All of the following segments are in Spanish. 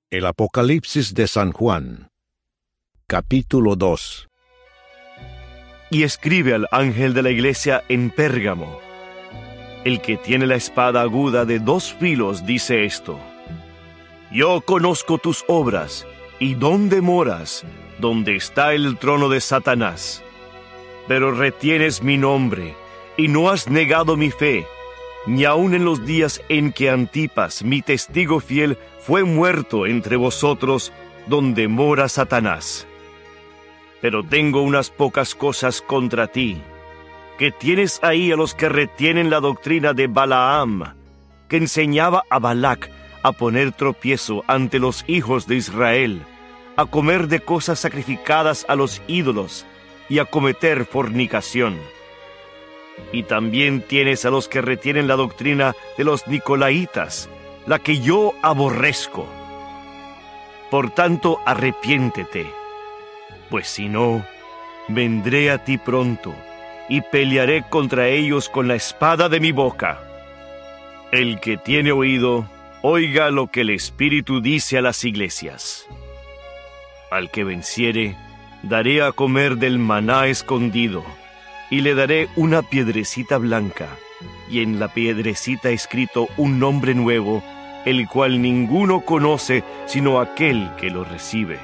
El Apocalipsis de San Juan, capítulo 2. Y escribe al ángel de la iglesia en Pérgamo: el que tiene la espada aguda de 2 filos dice esto: Yo conozco tus obras, y dónde moras, donde está el trono de Satanás. Pero retienes mi nombre, y no has negado mi fe, ni aun en los días en que Antipas, mi testigo fiel, fue muerto entre vosotros, donde mora Satanás. Pero tengo unas pocas cosas contra ti, que tienes ahí a los que retienen la doctrina de Balaam, que enseñaba a Balac a poner tropiezo ante los hijos de Israel, a comer de cosas sacrificadas a los ídolos y a cometer fornicación. Y también tienes a los que retienen la doctrina de los Nicolaitas, la que yo aborrezco. Por tanto, arrepiéntete, pues si no, vendré a ti pronto y pelearé contra ellos con la espada de mi boca. El que tiene oído, oiga lo que el Espíritu dice a las iglesias. Al que venciere, daré a comer del maná escondido, y le daré una piedrecita blanca, y en la piedrecita escrito un nombre nuevo, el cual ninguno conoce sino aquel que lo recibe.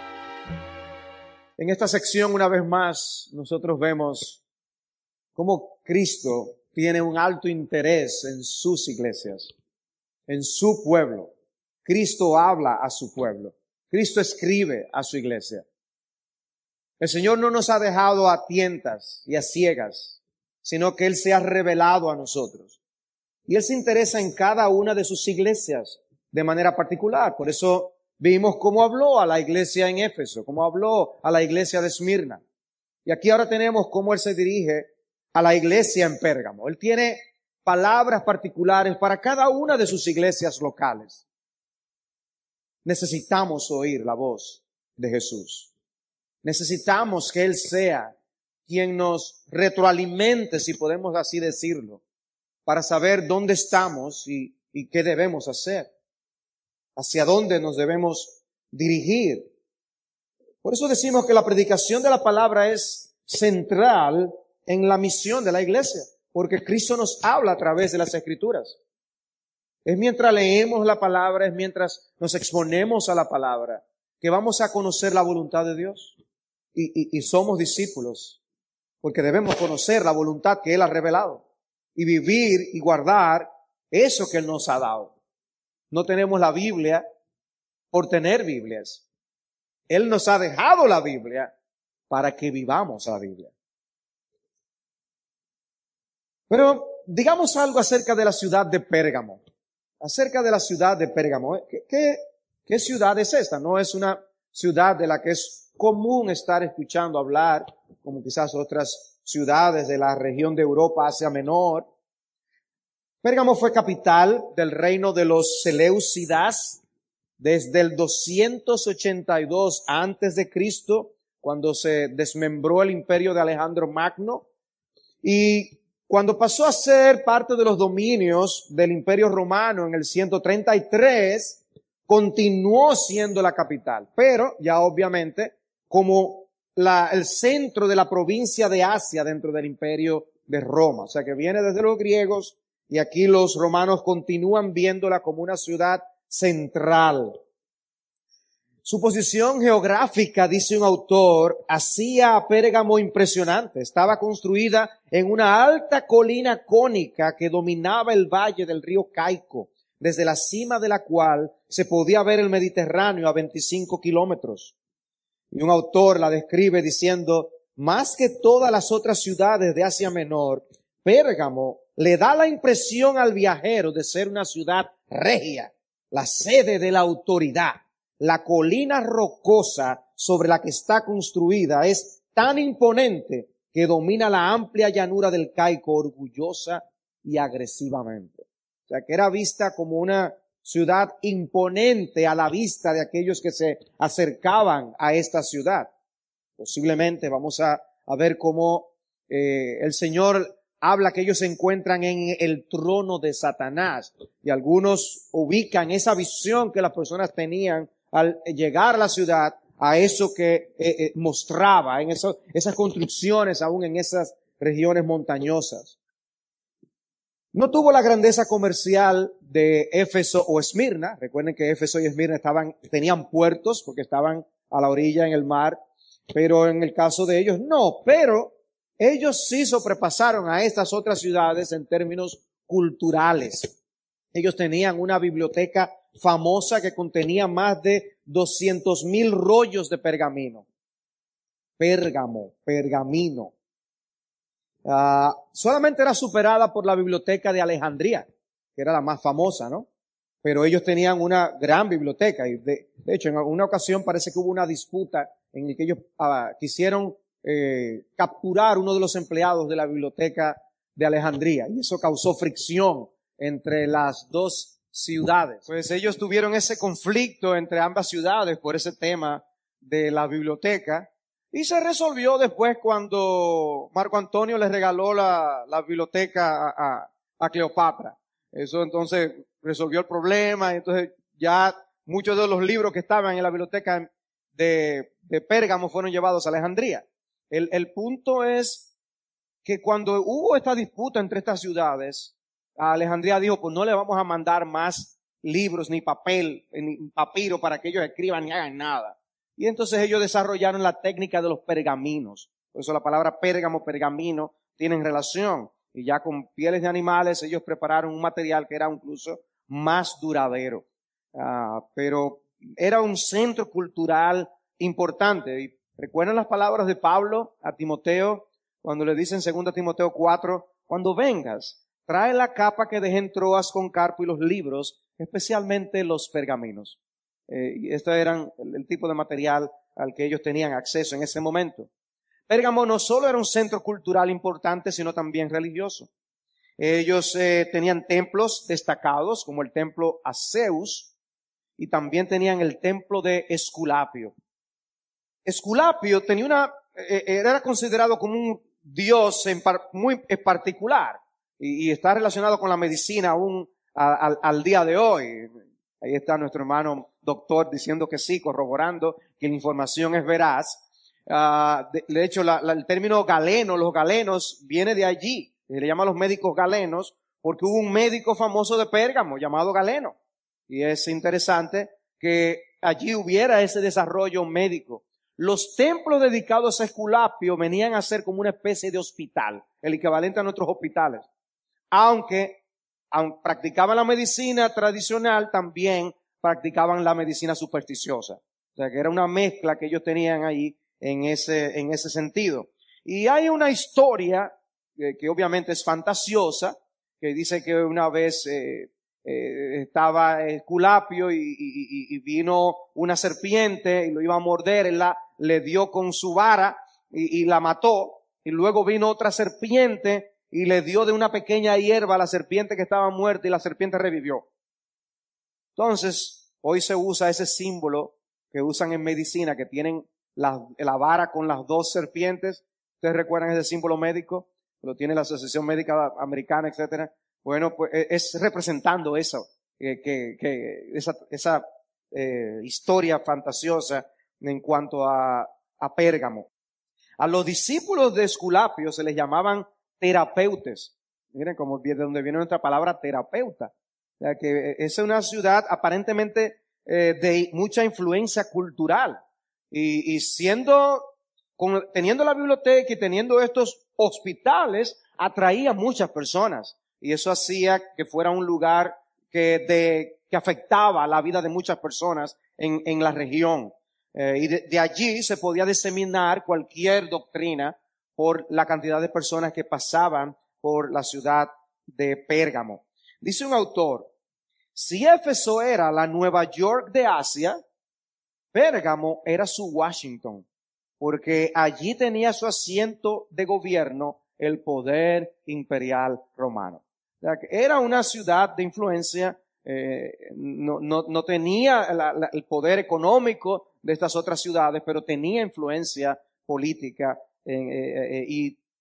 En esta sección, una vez más, nosotros vemos cómo Cristo tiene un alto interés en sus iglesias, en su pueblo. Cristo habla a su pueblo. Cristo escribe a su iglesia. El Señor no nos ha dejado a tientas y a ciegas, sino que Él se ha revelado a nosotros. Y Él se interesa en cada una de sus iglesias de manera particular. Por eso vimos cómo habló a la iglesia en Éfeso, cómo habló a la iglesia de Esmirna. Y aquí ahora tenemos cómo Él se dirige a la iglesia en Pérgamo. Él tiene palabras particulares para cada una de sus iglesias locales. Necesitamos oír la voz de Jesús. Necesitamos que Él sea quien nos retroalimente, si podemos así decirlo, para saber dónde estamos y qué debemos hacer, hacia dónde nos debemos dirigir. Por eso decimos que la predicación de la palabra es central en la misión de la iglesia, porque Cristo nos habla a través de las Escrituras. Es mientras leemos la palabra, es mientras nos exponemos a la palabra, que vamos a conocer la voluntad de Dios. Y somos discípulos, porque debemos conocer la voluntad que Él ha revelado y vivir y guardar eso que Él nos ha dado. No tenemos la Biblia por tener Biblias. Él nos ha dejado la Biblia para que vivamos la Biblia. Pero digamos algo acerca de la ciudad de Pérgamo. Acerca de la ciudad de Pérgamo. ¿Qué ciudad es esta? No es una ciudad de la que es común estar escuchando hablar, como quizás otras ciudades de la región de Europa, Asia Menor. Pérgamo fue capital del reino de los Seleucidas desde el 282 antes de Cristo, cuando se desmembró el imperio de Alejandro Magno, y cuando pasó a ser parte de los dominios del imperio romano en el 133, continuó siendo la capital, pero ya obviamente como el centro de la provincia de Asia dentro del imperio de Roma. O sea que viene desde los griegos y aquí los romanos continúan viéndola como una ciudad central. Su posición geográfica, dice un autor, hacía a Pérgamo impresionante. Estaba construida en una alta colina cónica que dominaba el valle del río Caico, desde la cima de la cual se podía ver el Mediterráneo a 25 kilómetros. Y un autor la describe diciendo: más que todas las otras ciudades de Asia Menor, Pérgamo le da la impresión al viajero de ser una ciudad regia, la sede de la autoridad. La colina rocosa sobre la que está construida es tan imponente que domina la amplia llanura del Caico orgullosa y agresivamente. O sea, que era vista como una ciudad imponente a la vista de aquellos que se acercaban a esta ciudad. Posiblemente vamos a ver cómo el Señor habla que ellos se encuentran en el trono de Satanás. Y algunos ubican esa visión que las personas tenían al llegar a la ciudad, a eso que mostraba en esas construcciones, aún en esas regiones montañosas. No tuvo la grandeza comercial de Éfeso o Esmirna. Recuerden que Éfeso y Esmirna tenían puertos porque estaban a la orilla en el mar, pero en el caso de ellos no. Pero ellos sí sobrepasaron a estas otras ciudades en términos culturales. Ellos tenían una biblioteca famosa que contenía más de 200,000 rollos de pergamino. Pergamino. Solamente era superada por la biblioteca de Alejandría, que era la más famosa, ¿no? Pero ellos tenían una gran biblioteca y de hecho en una ocasión parece que hubo una disputa en la que ellos quisieron capturar uno de los empleados de la biblioteca de Alejandría y eso causó fricción entre las dos ciudades. Pues ellos tuvieron ese conflicto entre ambas ciudades por ese tema de la biblioteca. Y se resolvió después cuando Marco Antonio le regaló la biblioteca a Cleopatra. Eso entonces resolvió el problema. Entonces ya muchos de los libros que estaban en la biblioteca de Pérgamo fueron llevados a Alejandría. El punto es que cuando hubo esta disputa entre estas ciudades, Alejandría dijo, pues no le vamos a mandar más libros, ni papel, ni papiro para que ellos escriban ni hagan nada. Y entonces ellos desarrollaron la técnica de los pergaminos. Por eso la palabra pérgamo, pergamino, tienen relación. Y ya con pieles de animales ellos prepararon un material que era incluso más duradero. Pero era un centro cultural importante. Y recuerden las palabras de Pablo a Timoteo, cuando le dice en 2 Timoteo 4, cuando vengas, trae la capa que dejé en Troas con Carpo y los libros, especialmente los pergaminos. Y estos eran el tipo de material al que ellos tenían acceso en ese momento. Pérgamo no solo era un centro cultural importante, sino también religioso. Ellos tenían templos destacados, como el templo a Zeus, y también tenían el templo de Esculapio. Esculapio era considerado como un dios muy particular, y está relacionado con la medicina aún al día de hoy. Ahí está nuestro hermano doctor diciendo que sí, corroborando que la información es veraz. De hecho, el término galeno, los galenos, viene de allí. Se le llama a los médicos galenos porque hubo un médico famoso de Pérgamo llamado Galeno. Y es interesante que allí hubiera ese desarrollo médico. Los templos dedicados a Esculapio venían a ser como una especie de hospital, el equivalente a nuestros hospitales. Aunque practicaban la medicina tradicional, también practicaban la medicina supersticiosa. O sea, que era una mezcla que ellos tenían ahí en ese sentido. Y hay una historia que obviamente es fantasiosa, que dice que una vez estaba Esculapio y vino una serpiente y lo iba a morder, él le dio con su vara y la mató, y luego vino otra serpiente y le dio de una pequeña hierba a la serpiente que estaba muerta y la serpiente revivió. Entonces, hoy se usa ese símbolo que usan en medicina, que tienen la vara con las dos serpientes. ¿Ustedes recuerdan ese símbolo médico? Lo tiene la Asociación Médica Americana, etcétera. Bueno, pues es representando eso, esa historia fantasiosa en cuanto a Pérgamo. A los discípulos de Esculapio se les llamaban terapeutes. Miren como de donde viene nuestra palabra terapeuta. O sea que es una ciudad aparentemente de mucha influencia cultural. Y teniendo la biblioteca y teniendo estos hospitales, atraía muchas personas. Y eso hacía que fuera un lugar que afectaba la vida de muchas personas en la región. Y de allí se podía diseminar cualquier doctrina por la cantidad de personas que pasaban por la ciudad de Pérgamo. Dice un autor, si Éfeso era la Nueva York de Asia, Pérgamo era su Washington, porque allí tenía su asiento de gobierno el poder imperial romano. O sea, que era una ciudad de influencia, no tenía el poder económico de estas otras ciudades, pero tenía influencia política. Y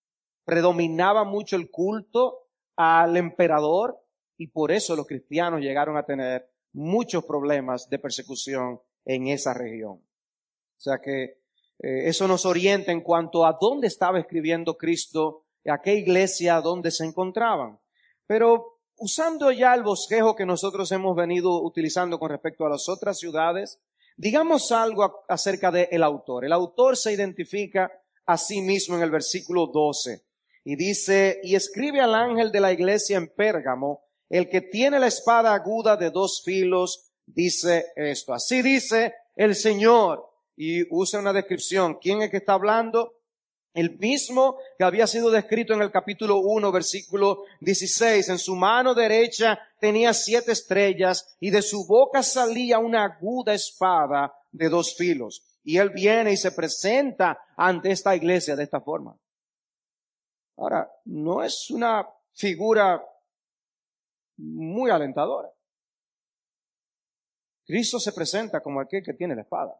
predominaba mucho el culto al emperador y por eso los cristianos llegaron a tener muchos problemas de persecución en esa región. O sea que eso nos orienta en cuanto a dónde estaba escribiendo Cristo, a qué iglesia, dónde se encontraban. Pero usando ya el bosquejo que nosotros hemos venido utilizando con respecto a las otras ciudades, digamos algo acerca del autor. El autor se identifica a sí mismo en el versículo 12 y dice, y escribe al ángel de la iglesia en Pérgamo, el que tiene la espada aguda de 2 filos, dice esto. Así dice el Señor. Y usa una descripción. ¿Quién es que está hablando? El mismo que había sido descrito en el capítulo 1, versículo 16. En su mano derecha tenía 7 estrellas y de su boca salía una aguda espada de 2 filos. Y él viene y se presenta ante esta iglesia de esta forma. Ahora, no es una figura muy alentadora. Cristo se presenta como aquel que tiene la espada.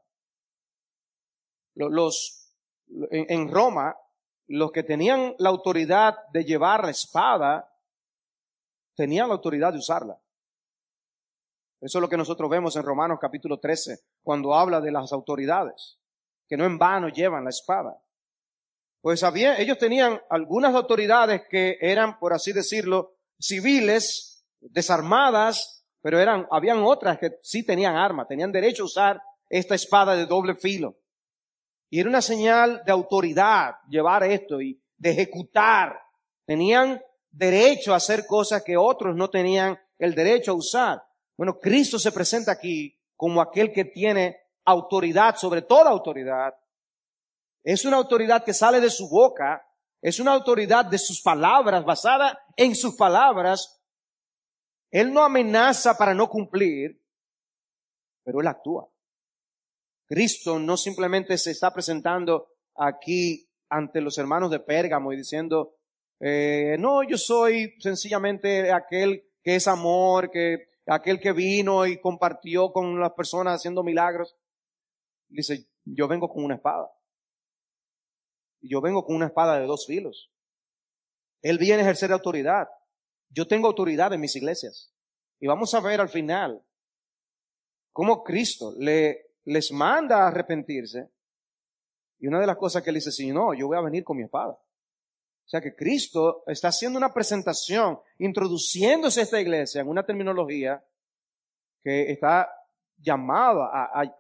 En Roma, los que tenían la autoridad de llevar la espada, tenían la autoridad de usarla. Eso es lo que nosotros vemos en Romanos capítulo 13, cuando habla de las autoridades, que no en vano llevan la espada. Pues ellos tenían algunas autoridades que eran, por así decirlo, civiles, desarmadas, pero habían otras que sí tenían armas, tenían derecho a usar esta espada de doble filo. Y era una señal de autoridad llevar esto y de ejecutar. Tenían derecho a hacer cosas que otros no tenían el derecho a usar. Bueno, Cristo se presenta aquí como aquel que tiene autoridad sobre toda autoridad. Es una autoridad que sale de su boca, es una autoridad de sus palabras, basada en sus palabras. Él no amenaza para no cumplir, pero él actúa. Cristo no simplemente se está presentando aquí ante los hermanos de Pérgamo y diciendo, no, yo soy sencillamente aquel que es amor, aquel que vino y compartió con las personas haciendo milagros. Dice, yo vengo con una espada. Y yo vengo con una espada de 2 filos. Él viene a ejercer autoridad. Yo tengo autoridad en mis iglesias. Y vamos a ver al final cómo Cristo les manda a arrepentirse. Y una de las cosas que él dice, si no, yo voy a venir con mi espada. O sea que Cristo está haciendo una presentación, introduciéndose a esta iglesia en una terminología que está llamada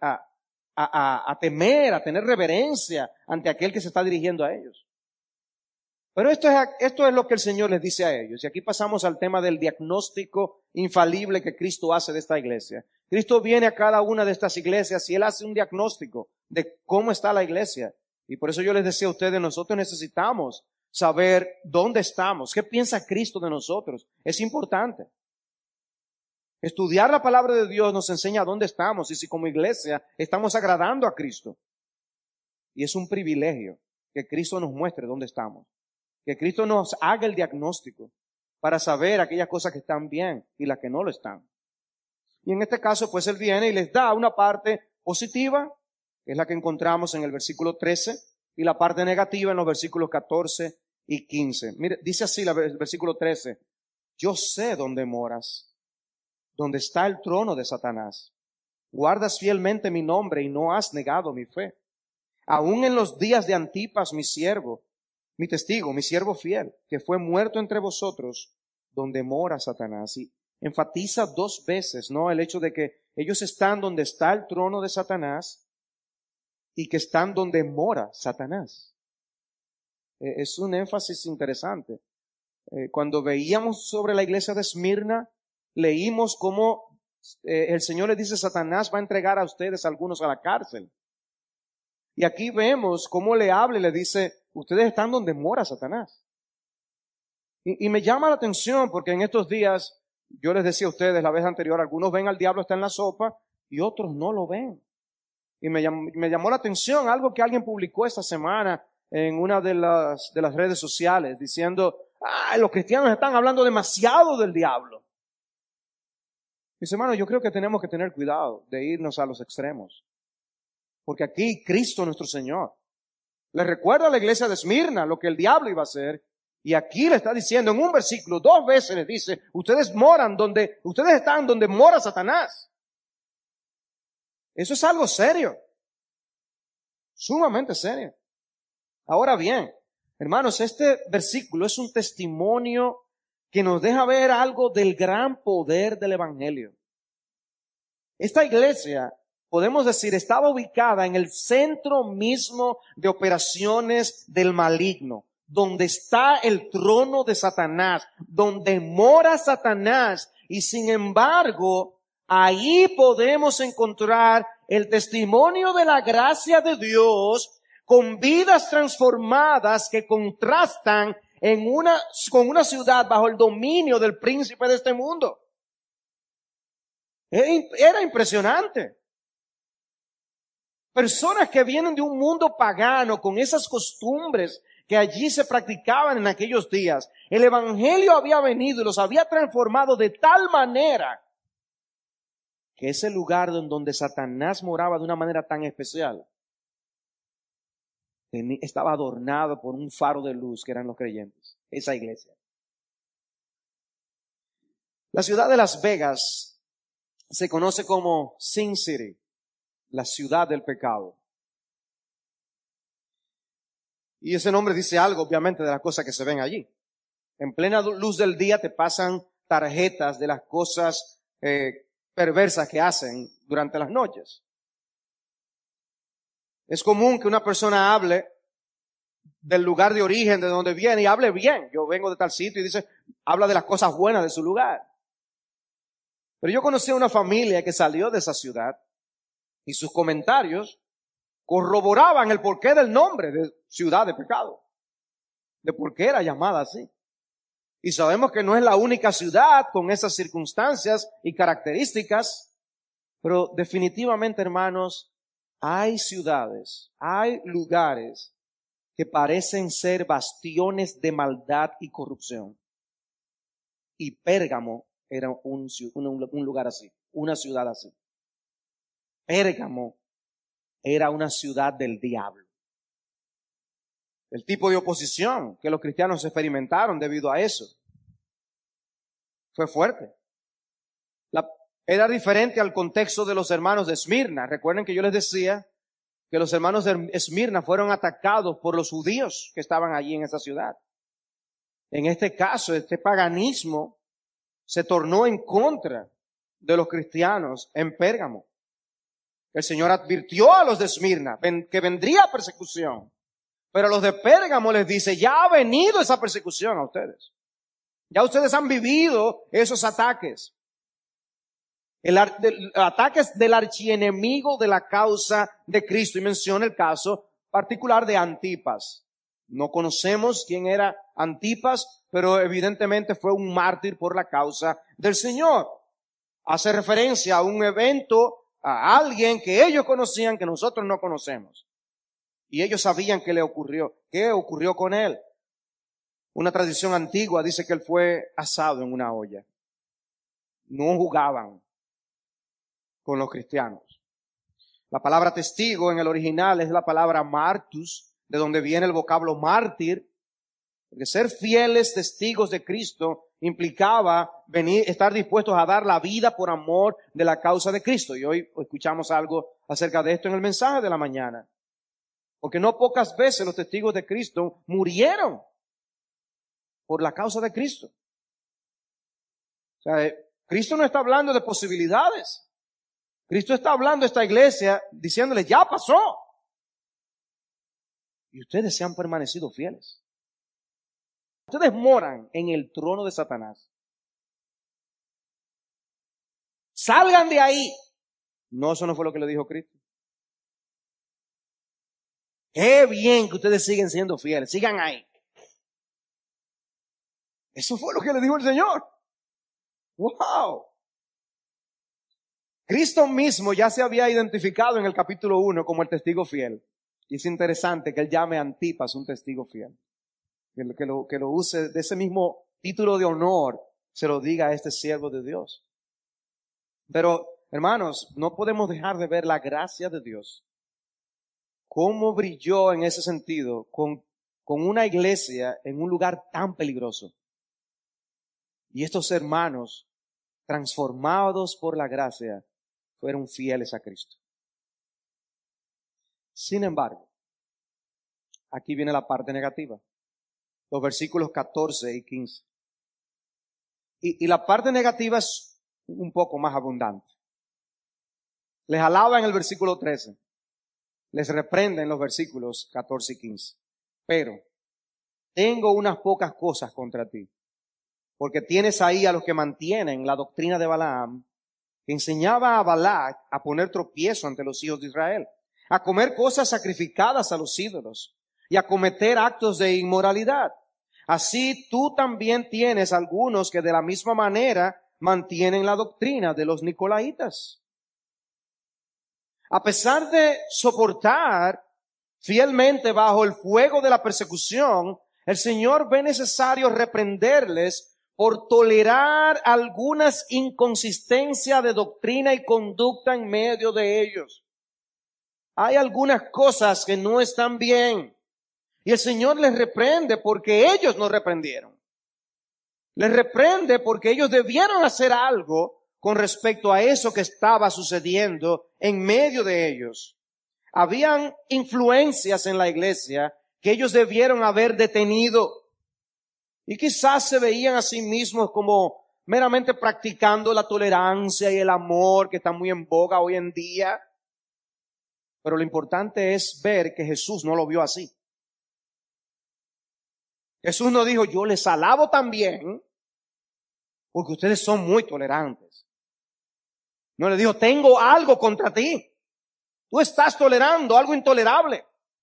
a temer, a tener reverencia ante aquel que se está dirigiendo a ellos. Pero esto es lo que el Señor les dice a ellos. Y aquí pasamos al tema del diagnóstico infalible que Cristo hace de esta iglesia. Cristo viene a cada una de estas iglesias y Él hace un diagnóstico de cómo está la iglesia. Y por eso yo les decía a ustedes, nosotros necesitamos saber dónde estamos. ¿Qué piensa Cristo de nosotros? Es importante. Estudiar la palabra de Dios nos enseña dónde estamos y si como iglesia estamos agradando a Cristo. Y es un privilegio que Cristo nos muestre dónde estamos. Que Cristo nos haga el diagnóstico para saber aquellas cosas que están bien y las que no lo están. Y en este caso, pues Él viene y les da una parte positiva, que es la que encontramos en el versículo 13, y la parte negativa en los versículos 14 y 15. Mire, dice así el versículo 13, yo sé dónde moras, donde está el trono de Satanás. Guardas fielmente mi nombre y no has negado mi fe. Aún en los días de Antipas, mi siervo, mi testigo, mi siervo fiel, que fue muerto entre vosotros, donde mora Satanás. Y enfatiza 2 veces, ¿no? El hecho de que ellos están donde está el trono de Satanás y que están donde mora Satanás. Es un énfasis interesante. Cuando veíamos sobre la iglesia de Esmirna, leímos cómo el Señor le dice, Satanás va a entregar a ustedes algunos a la cárcel. Y aquí vemos cómo le habla y le dice, ustedes están donde mora Satanás. Y me llama la atención porque en estos días, yo les decía a ustedes la vez anterior, algunos ven al diablo está en la sopa y otros no lo ven. Y me llamó la atención algo que alguien publicó esta semana en una de las redes sociales diciendo, los cristianos están hablando demasiado del diablo. Mis hermanos, yo creo que tenemos que tener cuidado de irnos a los extremos. Porque aquí Cristo nuestro Señor le recuerda a la iglesia de Esmirna lo que el diablo iba a hacer Y aquí le está diciendo en un versículo, 2 veces le dice, ustedes están donde mora Satanás. Eso es algo serio. Sumamente serio. Ahora bien, hermanos, este versículo es un testimonio que nos deja ver algo del gran poder del evangelio. Esta iglesia, podemos decir, estaba ubicada en el centro mismo de operaciones del maligno, donde está el trono de Satanás, donde mora Satanás, y sin embargo, ahí podemos encontrar el testimonio de la gracia de Dios con vidas transformadas que contrastan con una ciudad bajo el dominio del príncipe de este mundo. Era impresionante. Personas que vienen de un mundo pagano con esas costumbres que allí se practicaban en aquellos días. El evangelio había venido y los había transformado de tal manera que ese lugar donde Satanás moraba de una manera tan especial estaba adornado por un faro de luz que eran los creyentes, esa iglesia. La ciudad de Las Vegas se conoce como Sin City, la ciudad del pecado. Y ese nombre dice algo, obviamente, de las cosas que se ven allí. En plena luz del día te pasan tarjetas de las cosas perversas que hacen durante las noches. Es común que una persona hable del lugar de origen, de donde viene, y hable bien. Yo vengo de tal sitio y dice, habla de las cosas buenas de su lugar. Pero yo conocí a una familia que salió de esa ciudad y sus comentarios corroboraban el porqué del nombre de ciudad de pecado, de por qué era llamada así. Y sabemos que no es la única ciudad con esas circunstancias y características, pero definitivamente, hermanos, hay ciudades, hay lugares que parecen ser bastiones de maldad y corrupción. Y Pérgamo era un lugar así, una ciudad así. Pérgamo era una ciudad del diablo. El tipo de oposición que los cristianos experimentaron debido a eso fue fuerte. Era diferente al contexto de los hermanos de Esmirna. Recuerden que yo les decía que los hermanos de Esmirna fueron atacados por los judíos que estaban allí en esa ciudad. En este caso, este paganismo se tornó en contra de los cristianos en Pérgamo. El Señor advirtió a los de Esmirna que vendría persecución. Pero a los de Pérgamo les dice, ya ha venido esa persecución a ustedes. Ya ustedes han vivido esos ataques. Ataques del archienemigo de la causa de Cristo. Y menciona el caso particular de Antipas. No conocemos quién era Antipas, pero evidentemente fue un mártir por la causa del Señor. Hace referencia a un evento, a alguien que ellos conocían que nosotros no conocemos. Y ellos sabían qué ocurrió con él. Una tradición antigua dice que él fue asado en una olla. No jugaban con los cristianos. La palabra testigo en el original es la palabra martus, de donde viene el vocablo mártir. Porque ser fieles testigos de Cristo implicaba estar dispuestos a dar la vida por amor de la causa de Cristo. Y hoy escuchamos algo acerca de esto en el mensaje de la mañana. Porque no pocas veces los testigos de Cristo murieron por la causa de Cristo. O sea, Cristo no está hablando de posibilidades. Cristo está hablando a esta iglesia diciéndole, ya pasó. Y ustedes se han permanecido fieles. Ustedes moran en el trono de Satanás. Salgan de ahí. No, eso no fue lo que le dijo Cristo. Qué bien que ustedes siguen siendo fieles. Sigan ahí. Eso fue lo que le dijo el Señor. ¡Wow! Cristo mismo ya se había identificado en el capítulo 1 como el testigo fiel. Y es interesante que él llame a Antipas un testigo fiel. Que lo use de ese mismo título de honor, se lo diga a este siervo de Dios. Pero, hermanos, no podemos dejar de ver la gracia de Dios. Cómo brilló en ese sentido con con una iglesia en un lugar tan peligroso. Y estos hermanos, transformados por la gracia, fueron fieles a Cristo. Sin embargo, aquí viene la parte negativa. Los versículos 14 y 15. Y la parte negativa es un poco más abundante. Les alaba en el versículo 13. Les reprende en los versículos 14 y 15. Pero tengo unas pocas cosas contra ti. Porque tienes ahí a los que mantienen la doctrina de Balaam, que enseñaba a Balac a poner tropiezo ante los hijos de Israel, a comer cosas sacrificadas a los ídolos y a cometer actos de inmoralidad. Así tú también tienes algunos que de la misma manera mantienen la doctrina de los nicolaitas. A pesar de soportar fielmente bajo el fuego de la persecución, el Señor ve necesario reprenderles por tolerar algunas inconsistencias de doctrina y conducta en medio de ellos. Hay algunas cosas que no están bien. Y el Señor les reprende porque ellos no reprendieron. Les reprende porque ellos debieron hacer algo con respecto a eso que estaba sucediendo en medio de ellos. Habían influencias en la iglesia que ellos debieron haber detenido. Y quizás se veían a sí mismos como meramente practicando la tolerancia y el amor que está muy en boga hoy en día. Pero lo importante es ver que Jesús no lo vio así. Jesús no dijo, yo les alabo también porque ustedes son muy tolerantes. No le dijo, tengo algo contra ti. Tú estás tolerando algo intolerable.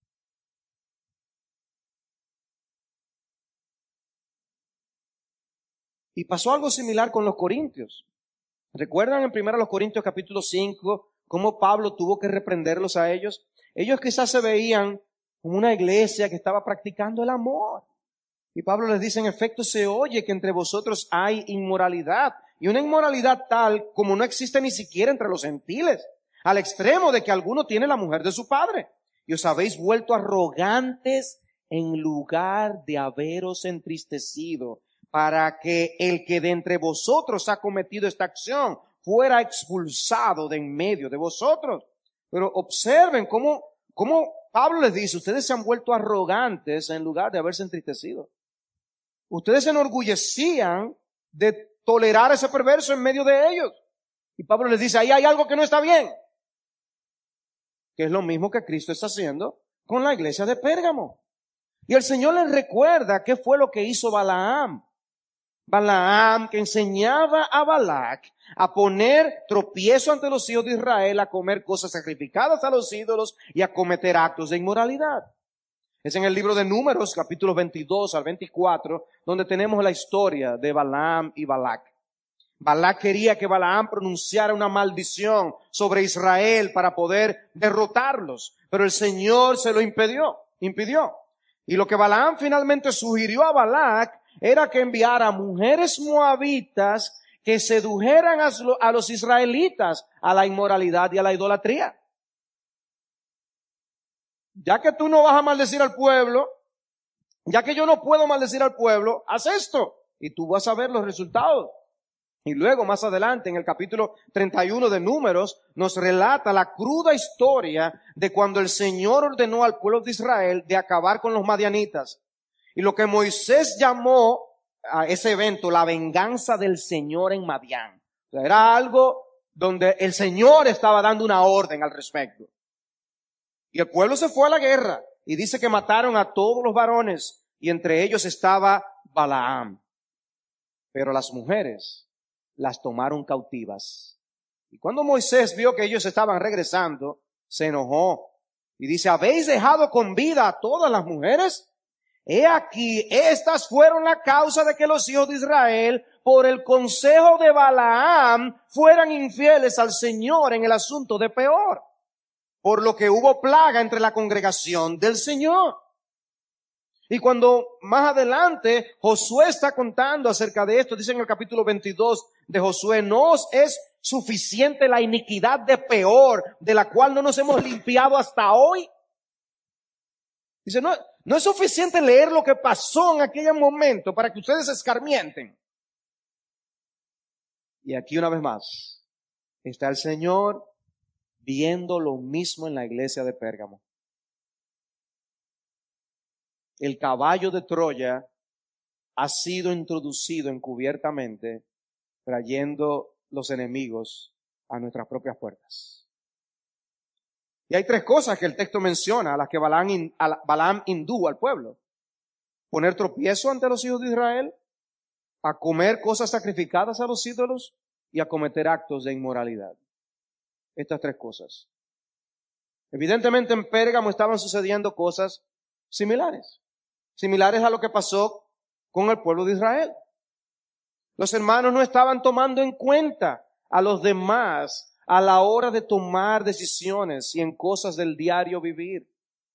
Y pasó algo similar con los corintios. ¿Recuerdan en 1 Corintios capítulo 5 cómo Pablo tuvo que reprenderlos a ellos? Ellos quizás se veían como una iglesia que estaba practicando el amor. Y Pablo les dice, en efecto se oye que entre vosotros hay inmoralidad. Y una inmoralidad tal como no existe ni siquiera entre los gentiles. Al extremo de que alguno tiene la mujer de su padre. Y os habéis vuelto arrogantes en lugar de haberos entristecido, para que el que de entre vosotros ha cometido esta acción fuera expulsado de en medio de vosotros. Pero observen cómo Pablo les dice, ustedes se han vuelto arrogantes en lugar de haberse entristecido. Ustedes se enorgullecían de tolerar ese perverso en medio de ellos. Y Pablo les dice, ahí hay algo que no está bien. Que es lo mismo que Cristo está haciendo con la iglesia de Pérgamo. Y el Señor les recuerda qué fue lo que hizo Balaam. Balaam, que enseñaba a Balac a poner tropiezo ante los hijos de Israel, a comer cosas sacrificadas a los ídolos y a cometer actos de inmoralidad. Es en el libro de Números, capítulos 22 al 24, donde tenemos la historia de Balaam y Balac. Balac quería que Balaam pronunciara una maldición sobre Israel para poder derrotarlos, pero el Señor se lo impidió. Y lo que Balaam finalmente sugirió a Balac era que enviara mujeres moabitas que sedujeran a los israelitas a la inmoralidad y a la idolatría. Ya que tú no vas a maldecir al pueblo, ya que yo no puedo maldecir al pueblo, haz esto y tú vas a ver los resultados. Y luego más adelante en el capítulo 31 de Números nos relata la cruda historia de cuando el Señor ordenó al pueblo de Israel de acabar con los madianitas. Y lo que Moisés llamó a ese evento la venganza del Señor en Madián. O sea, era algo donde el Señor estaba dando una orden al respecto. Y el pueblo se fue a la guerra y dice que mataron a todos los varones y entre ellos estaba Balaam. Pero las mujeres las tomaron cautivas. Y cuando Moisés vio que ellos estaban regresando, se enojó y dice, ¿habéis dejado con vida a todas las mujeres? He aquí, estas fueron la causa de que los hijos de Israel, por el consejo de Balaam, fueran infieles al Señor en el asunto de Peor. Por lo que hubo plaga entre la congregación del Señor. Y cuando más adelante Josué está contando acerca de esto, dice en el capítulo 22 de Josué, ¿no os es suficiente la iniquidad de Peor, de la cual no nos hemos limpiado hasta hoy? Dice, no es suficiente leer lo que pasó en aquel momento para que ustedes escarmienten. Y aquí una vez más, está el Señor viendo lo mismo en la iglesia de Pérgamo. El caballo de Troya ha sido introducido encubiertamente, trayendo los enemigos a nuestras propias puertas. Y hay tres cosas que el texto menciona, a las que Balaam indujo al pueblo: poner tropiezo ante los hijos de Israel, a comer cosas sacrificadas a los ídolos y a cometer actos de inmoralidad. Estas tres cosas. Evidentemente en Pérgamo estaban sucediendo cosas similares a lo que pasó con el pueblo de Israel. Los hermanos no estaban tomando en cuenta a los demás a la hora de tomar decisiones y en cosas del diario vivir.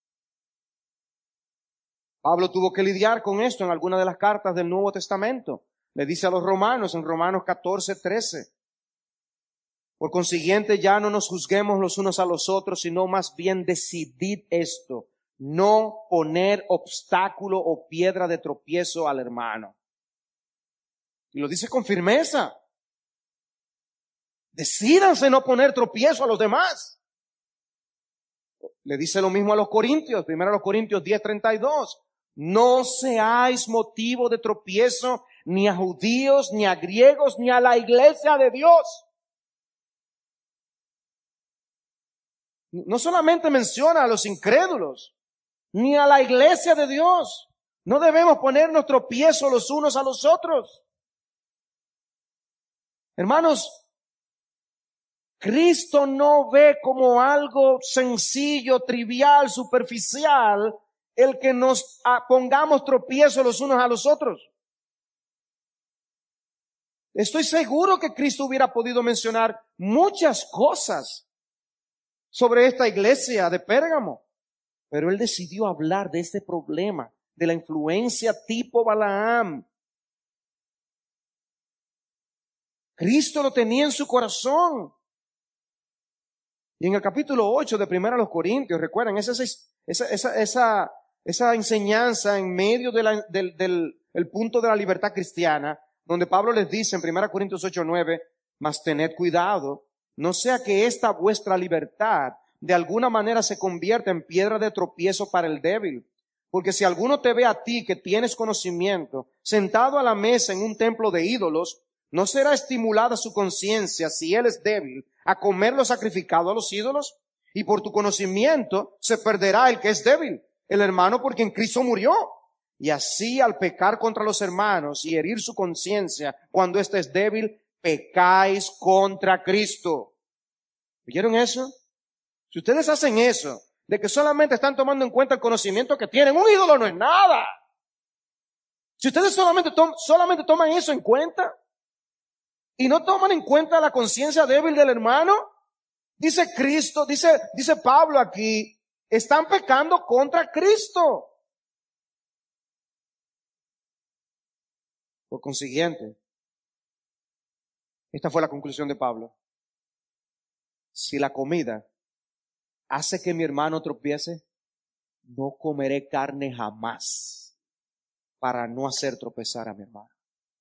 Pablo tuvo que lidiar con esto en alguna de las cartas del Nuevo Testamento. Le dice a los romanos en Romanos 14:13: por consiguiente ya no nos juzguemos los unos a los otros, sino más bien decidid esto: no poner obstáculo o piedra de tropiezo al hermano. Y lo dice con firmeza. Decídanse no poner tropiezo a los demás. Le dice lo mismo a los Corintios, primero a los Corintios 10:32. No seáis motivo de tropiezo ni a judíos, ni a griegos, ni a la iglesia de Dios. No solamente menciona a los incrédulos, ni a la iglesia de Dios. No debemos ponernos tropiezo los unos a los otros. Hermanos, Cristo no ve como algo sencillo, trivial, superficial, el que nos pongamos tropiezo los unos a los otros. Estoy seguro que Cristo hubiera podido mencionar muchas cosas sobre esta iglesia de Pérgamo, pero Él decidió hablar de este problema, de la influencia tipo Balaam. Cristo lo tenía en su corazón. Y en el capítulo 8 de 1 Corintios, recuerden, esa enseñanza en medio del punto de la libertad cristiana, donde Pablo les dice en 1 Corintios 8:9, mas tened cuidado, no sea que esta vuestra libertad de alguna manera se convierta en piedra de tropiezo para el débil. Porque si alguno te ve a ti que tienes conocimiento, sentado a la mesa en un templo de ídolos, ¿no será estimulada su conciencia, si él es débil, a comer lo sacrificado a los ídolos? Y por tu conocimiento se perderá el que es débil, el hermano por quien Cristo murió. Y así, al pecar contra los hermanos y herir su conciencia cuando éste es débil, pecáis contra Cristo. ¿Oyeron eso? Si ustedes hacen eso, de que solamente están tomando en cuenta el conocimiento que tienen, un ídolo no es nada. Si ustedes solamente toman eso en cuenta y no toman en cuenta la conciencia débil del hermano, dice Cristo, dice Pablo aquí, están pecando contra Cristo. Por consiguiente, esta fue la conclusión de Pablo. Si la comida hace que mi hermano tropiece, no comeré carne jamás para no hacer tropezar a mi hermano.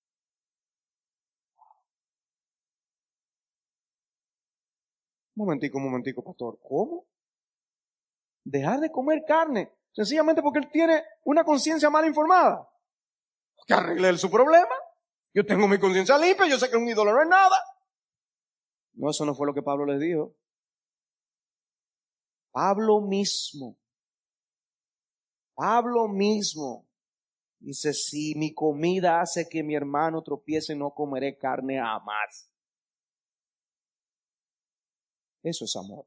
Un momentico, pastor. ¿Cómo? Dejar de comer carne, sencillamente porque él tiene una conciencia mal informada. Que arregle su problema. Yo tengo mi conciencia limpia, yo sé que un ídolo no es nada. No, eso no fue lo que Pablo les dijo. Pablo mismo dice, si mi comida hace que mi hermano tropiece, no comeré carne jamás. Eso es amor.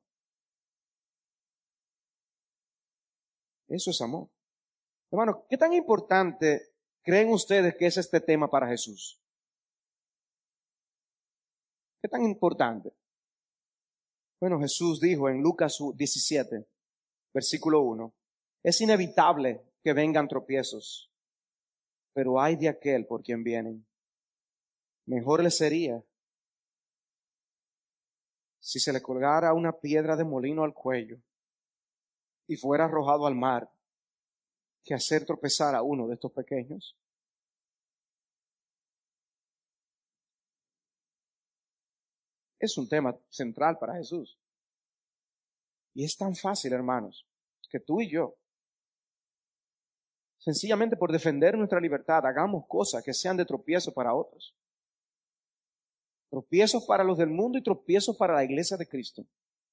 Eso es amor. Hermano, ¿qué tan importante creen ustedes que es este tema para Jesús? ¿Qué tan importante? Bueno, Jesús dijo en Lucas 17, versículo 1, es inevitable que vengan tropiezos, pero ay de aquel por quien vienen. Mejor le sería si se le colgara una piedra de molino al cuello y fuera arrojado al mar que hacer tropezar a uno de estos pequeños? Es un tema central para Jesús. Y es tan fácil, hermanos, que tú y yo, sencillamente por defender nuestra libertad, hagamos cosas que sean de tropiezo para otros. Tropiezos para los del mundo y tropiezos para la iglesia de Cristo.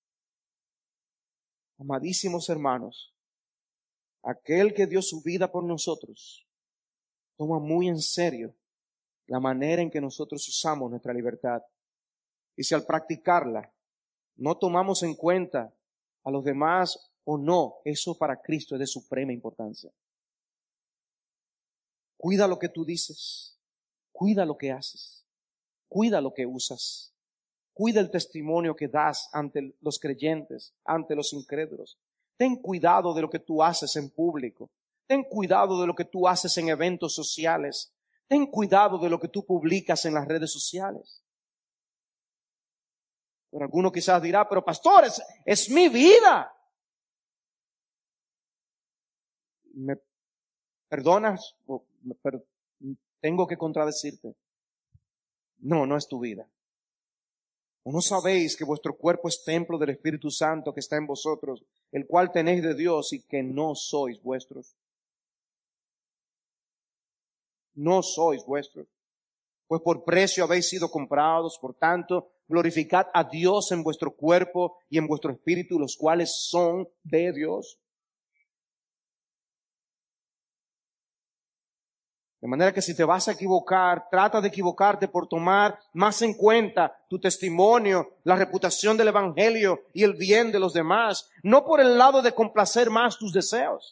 Amadísimos hermanos, aquel que dio su vida por nosotros, toma muy en serio la manera en que nosotros usamos nuestra libertad. Y si al practicarla no tomamos en cuenta a los demás o no, eso para Cristo es de suprema importancia. Cuida lo que tú dices, cuida lo que haces, cuida lo que usas, cuida el testimonio que das ante los creyentes, ante los incrédulos. Ten cuidado de lo que tú haces en público, ten cuidado de lo que tú haces en eventos sociales, ten cuidado de lo que tú publicas en las redes sociales. Pero alguno quizás dirá, pero pastor, es mi vida. ¿Me perdonas? Tengo que contradecirte. No es tu vida. ¿O no sabéis que vuestro cuerpo es templo del Espíritu Santo que está en vosotros, el cual tenéis de Dios y que no sois vuestros? No sois vuestros. Pues por precio habéis sido comprados, por tanto, glorificad a Dios en vuestro cuerpo y en vuestro espíritu, los cuales son de Dios. De manera que si te vas a equivocar, trata de equivocarte por tomar más en cuenta tu testimonio, la reputación del evangelio y el bien de los demás, no por el lado de complacer más tus deseos.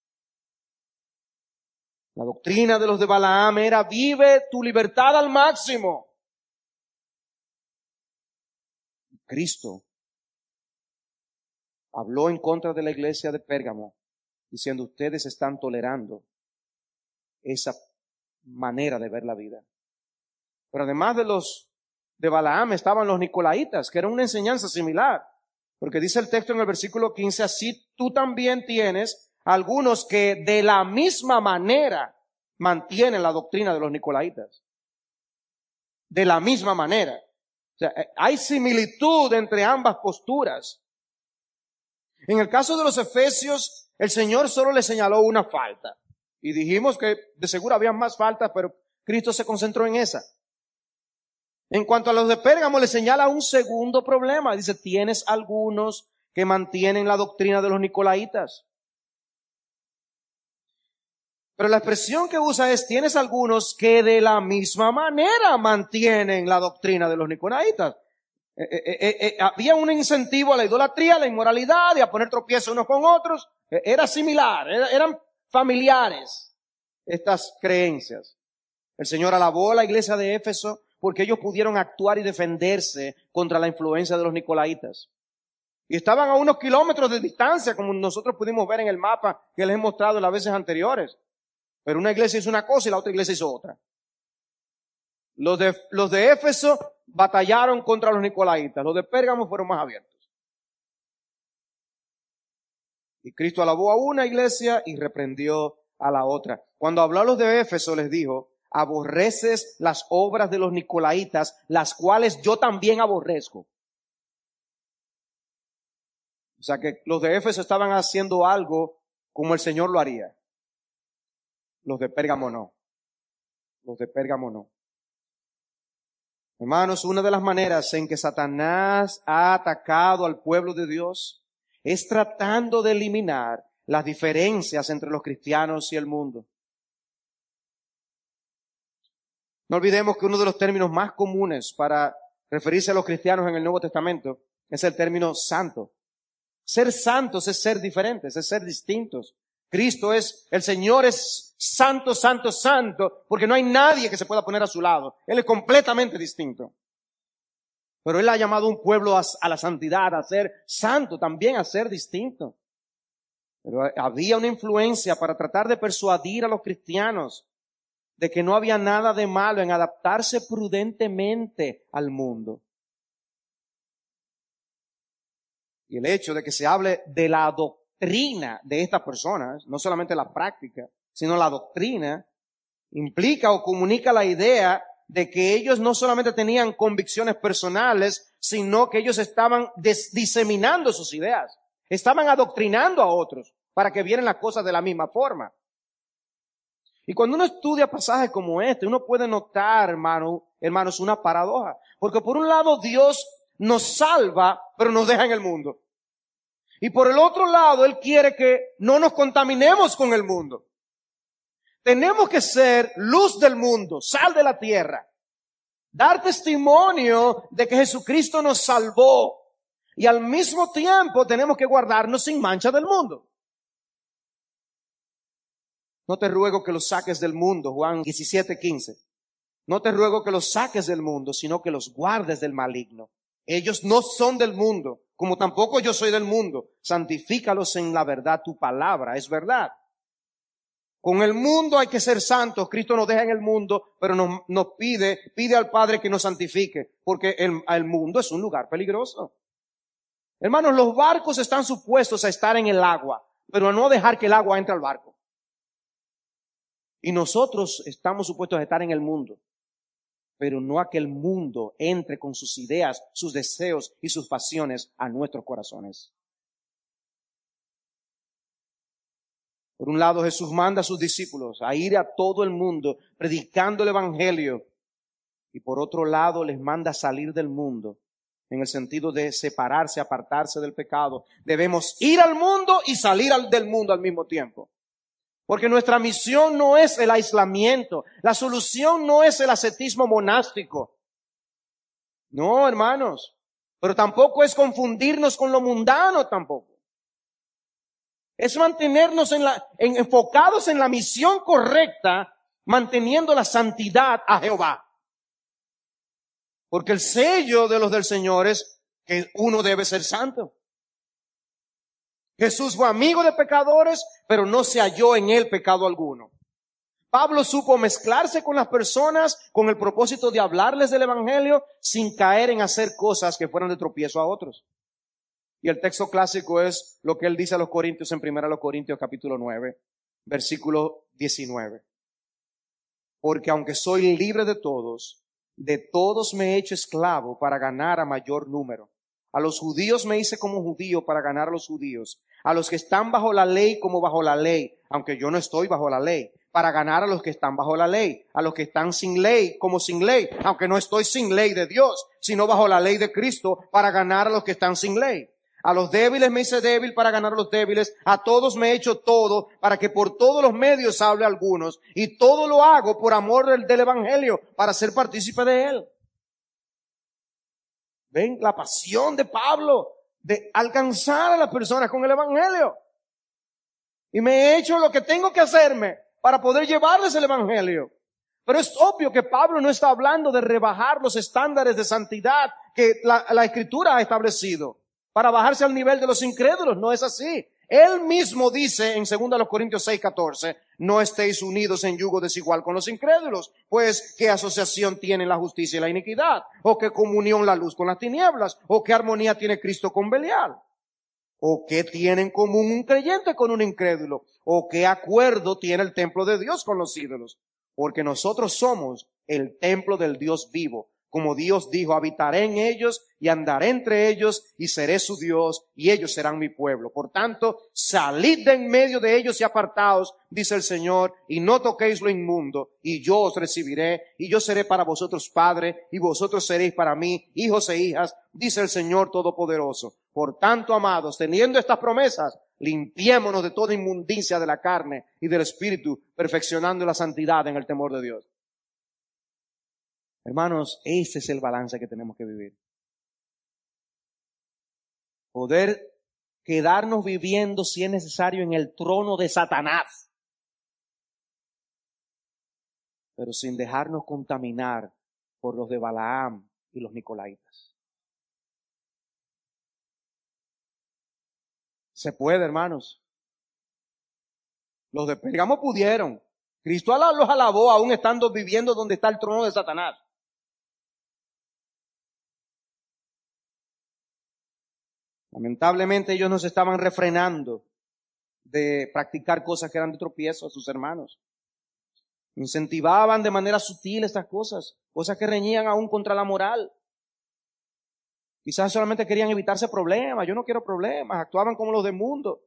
La doctrina de los de Balaam era: vive tu libertad al máximo. Cristo habló en contra de la iglesia de Pérgamo, diciendo: ustedes están tolerando esa manera de ver la vida. Pero además de los de Balaam estaban los nicolaitas, que era una enseñanza similar, porque dice el texto en el versículo 15: así tú también tienes algunos que de la misma manera mantienen la doctrina de los nicolaitas. De la misma manera. O sea, hay similitud entre ambas posturas. En el caso de los efesios, el Señor solo le señaló una falta. Y dijimos que de seguro había más faltas, pero Cristo se concentró en esa. En cuanto a los de Pérgamo, le señala un segundo problema. Dice: tienes algunos que mantienen la doctrina de los nicolaitas. Pero la expresión que usa es: tienes algunos que de la misma manera mantienen la doctrina de los nicolaitas. Había un incentivo a la idolatría, a la inmoralidad y a poner tropiezos unos con otros. Era similar, eran familiares estas creencias. El Señor alabó a la iglesia de Éfeso porque ellos pudieron actuar y defenderse contra la influencia de los nicolaitas. Y estaban a unos kilómetros de distancia, como nosotros pudimos ver en el mapa que les he mostrado en las veces anteriores. Pero una iglesia hizo una cosa y la otra iglesia hizo otra. Los de Éfeso batallaron contra los nicolaitas. Los de Pérgamo fueron más abiertos. Y Cristo alabó a una iglesia y reprendió a la otra. Cuando habló a los de Éfeso les dijo: aborreces las obras de los nicolaitas, las cuales yo también aborrezco. O sea que los de Éfeso estaban haciendo algo como el Señor lo haría. Los de Pérgamo no. Los de Pérgamo no. Hermanos, una de las maneras en que Satanás ha atacado al pueblo de Dios es tratando de eliminar las diferencias entre los cristianos y el mundo. No olvidemos que uno de los términos más comunes para referirse a los cristianos en el Nuevo Testamento es el término santo. Ser santos es ser diferentes, es ser distintos. Cristo el Señor es santo, santo, santo, porque no hay nadie que se pueda poner a su lado. Él es completamente distinto. Pero Él ha llamado a un pueblo a la santidad, a ser santo, también a ser distinto. Pero había una influencia para tratar de persuadir a los cristianos de que no había nada de malo en adaptarse prudentemente al mundo. Y el hecho de que se hable de la doctrina doctrina de estas personas, no solamente la práctica, sino la doctrina, implica o comunica la idea de que ellos no solamente tenían convicciones personales, sino que ellos estaban diseminando sus ideas, estaban adoctrinando a otros para que vieran las cosas de la misma forma. Y cuando uno estudia pasajes como este, uno puede notar, hermanos, una paradoja. Porque por un lado Dios nos salva, pero nos deja en el mundo. Y por el otro lado, Él quiere que no nos contaminemos con el mundo. Tenemos que ser luz del mundo, sal de la tierra. Dar testimonio de que Jesucristo nos salvó. Y al mismo tiempo tenemos que guardarnos sin mancha del mundo. No te ruego que los saques del mundo, Juan 17:15. No te ruego que los saques del mundo, sino que los guardes del maligno. Ellos no son del mundo, como tampoco yo soy del mundo. Santifícalos en la verdad, tu palabra es verdad. Con el mundo hay que ser santos. Cristo nos deja en el mundo, pero nos pide al Padre que nos santifique, porque el mundo es un lugar peligroso. Hermanos, los barcos están supuestos a estar en el agua, pero a no dejar que el agua entre al barco. Y nosotros estamos supuestos a estar en el mundo, pero no a que el mundo entre con sus ideas, sus deseos y sus pasiones a nuestros corazones. Por un lado, Jesús manda a sus discípulos a ir a todo el mundo predicando el evangelio. Y por otro lado, les manda salir del mundo en el sentido de separarse, apartarse del pecado. Debemos ir al mundo y salir del mundo al mismo tiempo. Porque nuestra misión no es el aislamiento. La solución no es el ascetismo monástico. No, hermanos. Pero tampoco es confundirnos con lo mundano tampoco. Es mantenernos enfocados en la misión correcta, manteniendo la santidad a Jehová. Porque el sello de los del Señor es que uno debe ser santo. Jesús fue amigo de pecadores, pero no se halló en él pecado alguno. Pablo supo mezclarse con las personas con el propósito de hablarles del evangelio sin caer en hacer cosas que fueran de tropiezo a otros. Y el texto clásico es lo que él dice a los Corintios en 1 Corintios capítulo 9, versículo 19. Porque aunque soy libre de todos me he hecho esclavo para ganar a mayor número. A los judíos me hice como judío para ganar a los judíos. A los que están bajo la ley como bajo la ley, aunque yo no estoy bajo la ley, para ganar a los que están bajo la ley. A los que están sin ley como sin ley, aunque no estoy sin ley de Dios, sino bajo la ley de Cristo, para ganar a los que están sin ley. A los débiles me hice débil para ganar a los débiles. A todos me he hecho todo para que por todos los medios hable a algunos. Y todo lo hago por amor del evangelio, para ser partícipe de él. ¿Ven la pasión de Pablo de alcanzar a las personas con el evangelio? Y me he hecho lo que tengo que hacerme para poder llevarles el evangelio. Pero es obvio que Pablo no está hablando de rebajar los estándares de santidad que la Escritura ha establecido para bajarse al nivel de los incrédulos. No es así. Él mismo dice en 2 Corintios 6:14, no estéis unidos en yugo desigual con los incrédulos, pues ¿qué asociación tienen la justicia y la iniquidad? ¿O qué comunión la luz con las tinieblas? ¿O qué armonía tiene Cristo con Belial? ¿O qué tiene en común un creyente con un incrédulo? ¿O qué acuerdo tiene el templo de Dios con los ídolos? Porque nosotros somos el templo del Dios vivo. Como Dios dijo, habitaré en ellos y andaré entre ellos y seré su Dios y ellos serán mi pueblo. Por tanto, salid de en medio de ellos y apartaos, dice el Señor, y no toquéis lo inmundo, y yo os recibiré, y yo seré para vosotros padre, y vosotros seréis para mí hijos e hijas, dice el Señor Todopoderoso. Por tanto, amados, teniendo estas promesas, limpiémonos de toda inmundicia de la carne y del espíritu, perfeccionando la santidad en el temor de Dios. Hermanos, ese es el balance que tenemos que vivir. Poder quedarnos viviendo, si es necesario, en el trono de Satanás, pero sin dejarnos contaminar por los de Balaam y los nicolaitas. Se puede, hermanos. Los de Pérgamo pudieron. Cristo los alabó aún estando viviendo donde está el trono de Satanás. Lamentablemente ellos no se estaban refrenando de practicar cosas que eran de tropiezo a sus hermanos. Incentivaban de manera sutil estas cosas que reñían aún contra la moral. Quizás solamente querían evitarse problemas. Yo no quiero problemas. Actuaban como los del mundo.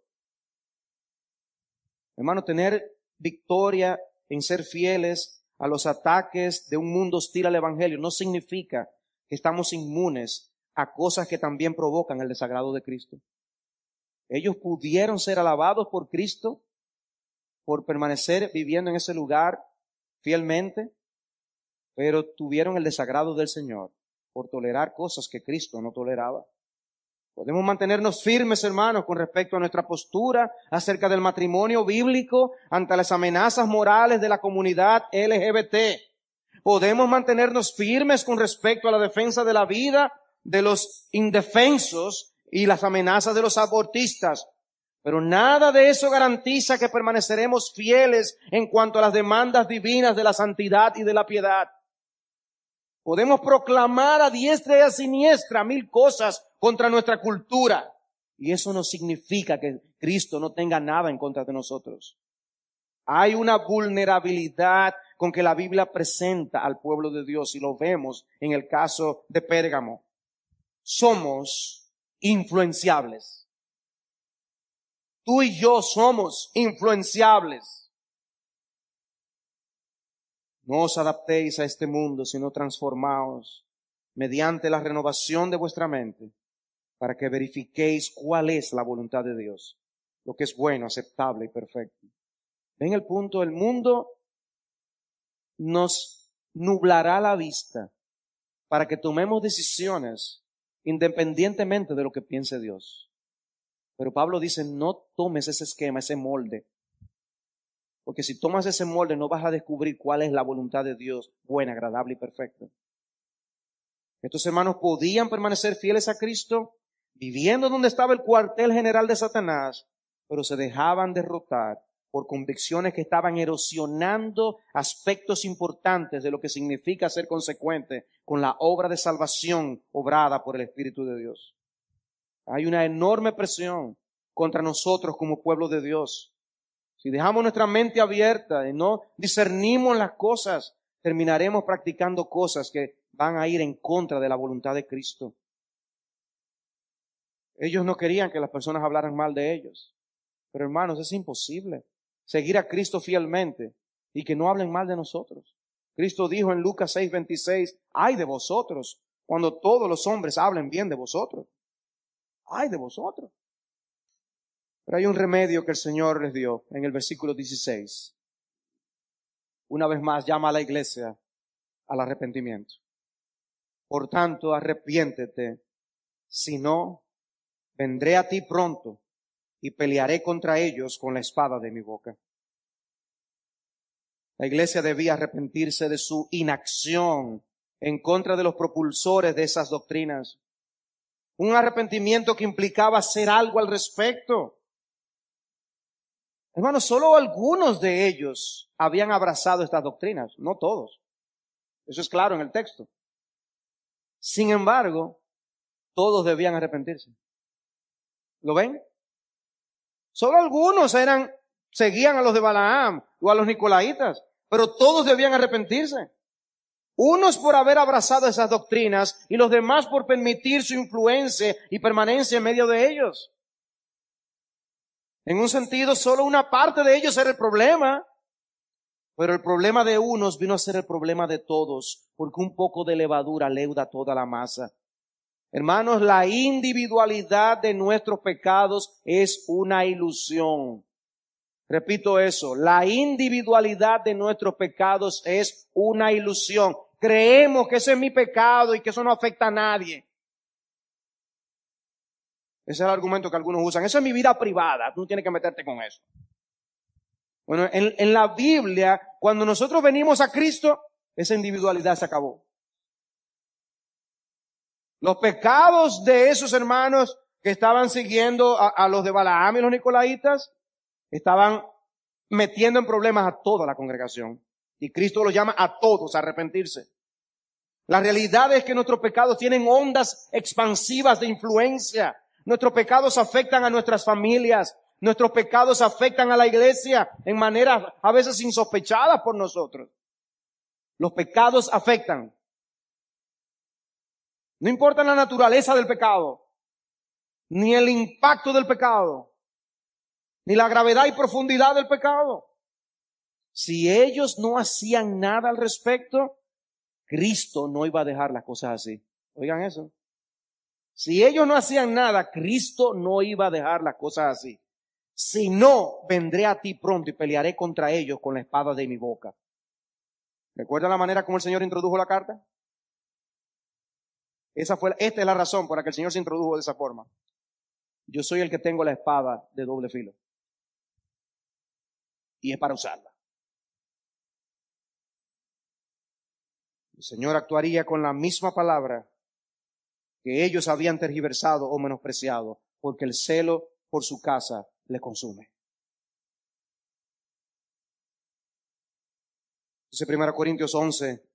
Hermano, tener victoria en ser fieles a los ataques de un mundo hostil al Evangelio no significa que estamos inmunes a cosas que también provocan el desagrado de Cristo. Ellos pudieron ser alabados por Cristo por permanecer viviendo en ese lugar fielmente, pero tuvieron el desagrado del Señor por tolerar cosas que Cristo no toleraba. Podemos mantenernos firmes, hermanos, con respecto a nuestra postura acerca del matrimonio bíblico ante las amenazas morales de la comunidad LGBT. Podemos mantenernos firmes con respecto a la defensa de la vida de los indefensos y las amenazas de los abortistas. Pero nada de eso garantiza que permaneceremos fieles en cuanto a las demandas divinas de la santidad y de la piedad. Podemos proclamar a diestra y a siniestra 1000 cosas contra nuestra cultura. Y eso no significa que Cristo no tenga nada en contra de nosotros. Hay una vulnerabilidad con que la Biblia presenta al pueblo de Dios y lo vemos en el caso de Pérgamo. Somos influenciables. Tú y yo somos influenciables. No os adaptéis a este mundo, sino transformaos mediante la renovación de vuestra mente, para que verifiquéis cuál es la voluntad de Dios, lo que es bueno, aceptable y perfecto. ¿Ven el punto? El mundo nos nublará la vista para que tomemos decisiones independientemente de lo que piense Dios. Pero Pablo dice, no tomes ese esquema, ese molde. Porque si tomas ese molde no vas a descubrir cuál es la voluntad de Dios, buena, agradable y perfecta. Estos hermanos podían permanecer fieles a Cristo, viviendo donde estaba el cuartel general de Satanás, pero se dejaban derrotar por convicciones que estaban erosionando aspectos importantes de lo que significa ser consecuente con la obra de salvación obrada por el Espíritu de Dios. Hay una enorme presión contra nosotros como pueblo de Dios. Si dejamos nuestra mente abierta y no discernimos las cosas, terminaremos practicando cosas que van a ir en contra de la voluntad de Cristo. Ellos no querían que las personas hablaran mal de ellos. Pero hermanos, es imposible seguir a Cristo fielmente y que no hablen mal de nosotros. Cristo dijo en Lucas 6:26, ay de vosotros cuando todos los hombres hablen bien de vosotros. Ay de vosotros. Pero hay un remedio que el Señor les dio en el versículo 16. Una vez más llama a la iglesia al arrepentimiento. Por tanto, arrepiéntete, si no, vendré a ti pronto y pelearé contra ellos con la espada de mi boca. La iglesia debía arrepentirse de su inacción en contra de los propulsores de esas doctrinas. Un arrepentimiento que implicaba hacer algo al respecto. Hermanos, solo algunos de ellos habían abrazado estas doctrinas, no todos. Eso es claro en el texto. Sin embargo, todos debían arrepentirse. ¿Lo ven? Solo algunos seguían a los de Balaam o a los nicolaitas, pero todos debían arrepentirse. Unos por haber abrazado esas doctrinas y los demás por permitir su influencia y permanencia en medio de ellos. En un sentido, solo una parte de ellos era el problema, pero el problema de unos vino a ser el problema de todos, porque un poco de levadura leuda toda la masa. Hermanos, la individualidad de nuestros pecados es una ilusión. Repito eso, la individualidad de nuestros pecados es una ilusión. Creemos que ese es mi pecado y que eso no afecta a nadie. Ese es el argumento que algunos usan. Eso es mi vida privada, tú no tienes que meterte con eso. Bueno, en la Biblia, cuando nosotros venimos a Cristo, esa individualidad se acabó. Los pecados de esos hermanos que estaban siguiendo a los de Balaam y los nicolaitas, estaban metiendo en problemas a toda la congregación. Y Cristo los llama a todos a arrepentirse. La realidad es que nuestros pecados tienen ondas expansivas de influencia. Nuestros pecados afectan a nuestras familias. Nuestros pecados afectan a la iglesia en maneras a veces insospechadas por nosotros. Los pecados afectan. No importa la naturaleza del pecado, ni el impacto del pecado, ni la gravedad y profundidad del pecado. Si ellos no hacían nada al respecto, Cristo no iba a dejar las cosas así. Oigan eso. Si ellos no hacían nada, Cristo no iba a dejar las cosas así. Si no, vendré a ti pronto y pelearé contra ellos con la espada de mi boca. ¿Recuerda la manera como el Señor introdujo la carta? Esta es la razón por la que el Señor se introdujo de esa forma. Yo soy el que tengo la espada de doble filo. Y es para usarla. El Señor actuaría con la misma palabra que ellos habían tergiversado o menospreciado, porque el celo por su casa le consume. Dice 1 Corintios 11,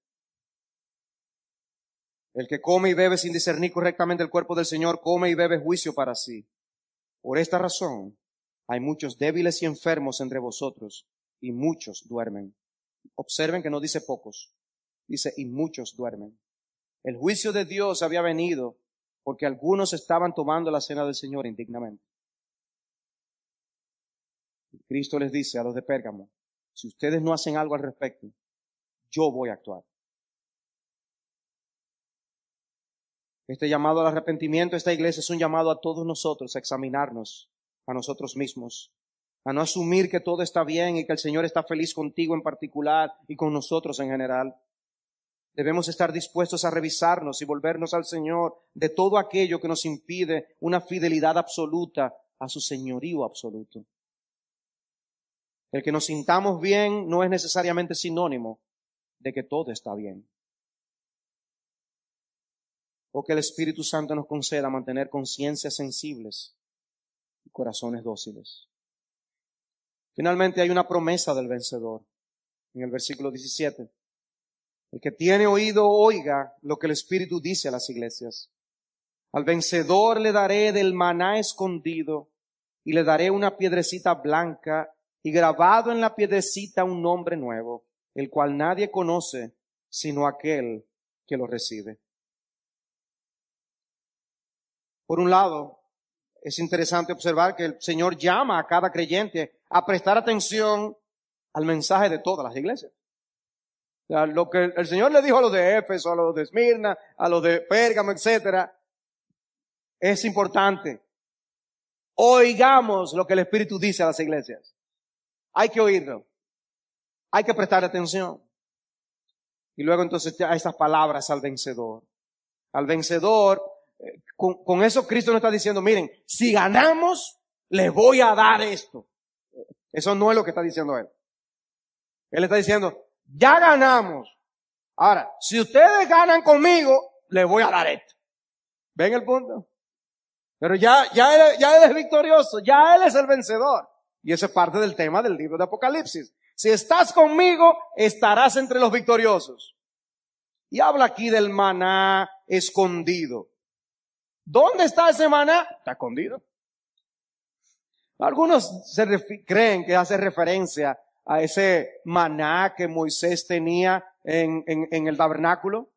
el que come y bebe sin discernir correctamente el cuerpo del Señor, come y bebe juicio para sí. Por esta razón, hay muchos débiles y enfermos entre vosotros, y muchos duermen. Observen que no dice pocos, dice y muchos duermen. El juicio de Dios había venido porque algunos estaban tomando la cena del Señor indignamente. Y Cristo les dice a los de Pérgamo, si ustedes no hacen algo al respecto, yo voy a actuar. Este llamado al arrepentimiento, esta iglesia es un llamado a todos nosotros a examinarnos a nosotros mismos, a no asumir que todo está bien y que el Señor está feliz contigo en particular y con nosotros en general. Debemos estar dispuestos a revisarnos y volvernos al Señor de todo aquello que nos impide una fidelidad absoluta a su señorío absoluto. El que nos sintamos bien no es necesariamente sinónimo de que todo está bien. O que el Espíritu Santo nos conceda mantener conciencias sensibles y corazones dóciles. Finalmente hay una promesa del vencedor en el versículo 17. El que tiene oído, oiga lo que el Espíritu dice a las iglesias. Al vencedor le daré del maná escondido y le daré una piedrecita blanca y grabado en la piedrecita un nombre nuevo, el cual nadie conoce sino aquel que lo recibe. Por un lado, es interesante observar que el Señor llama a cada creyente a prestar atención al mensaje de todas las iglesias. O sea, lo que el Señor le dijo a los de Éfeso, a los de Esmirna, a los de Pérgamo, etcétera, es importante. Oigamos lo que el Espíritu dice a las iglesias. Hay que oírlo. Hay que prestar atención. Y luego entonces a estas palabras al vencedor. Al vencedor, con eso Cristo nos está diciendo, miren, si ganamos, les voy a dar esto. Eso no es lo que está diciendo Él. Él está diciendo, ya ganamos. Ahora, si ustedes ganan conmigo, les voy a dar esto. ¿Ven el punto? Pero ya él es victorioso, ya Él es el vencedor. Y eso es parte del tema del libro de Apocalipsis. Si estás conmigo, estarás entre los victoriosos. Y habla aquí del maná escondido. ¿Dónde está ese maná? Está escondido. Algunos creen que hace referencia a ese maná que Moisés tenía en el tabernáculo,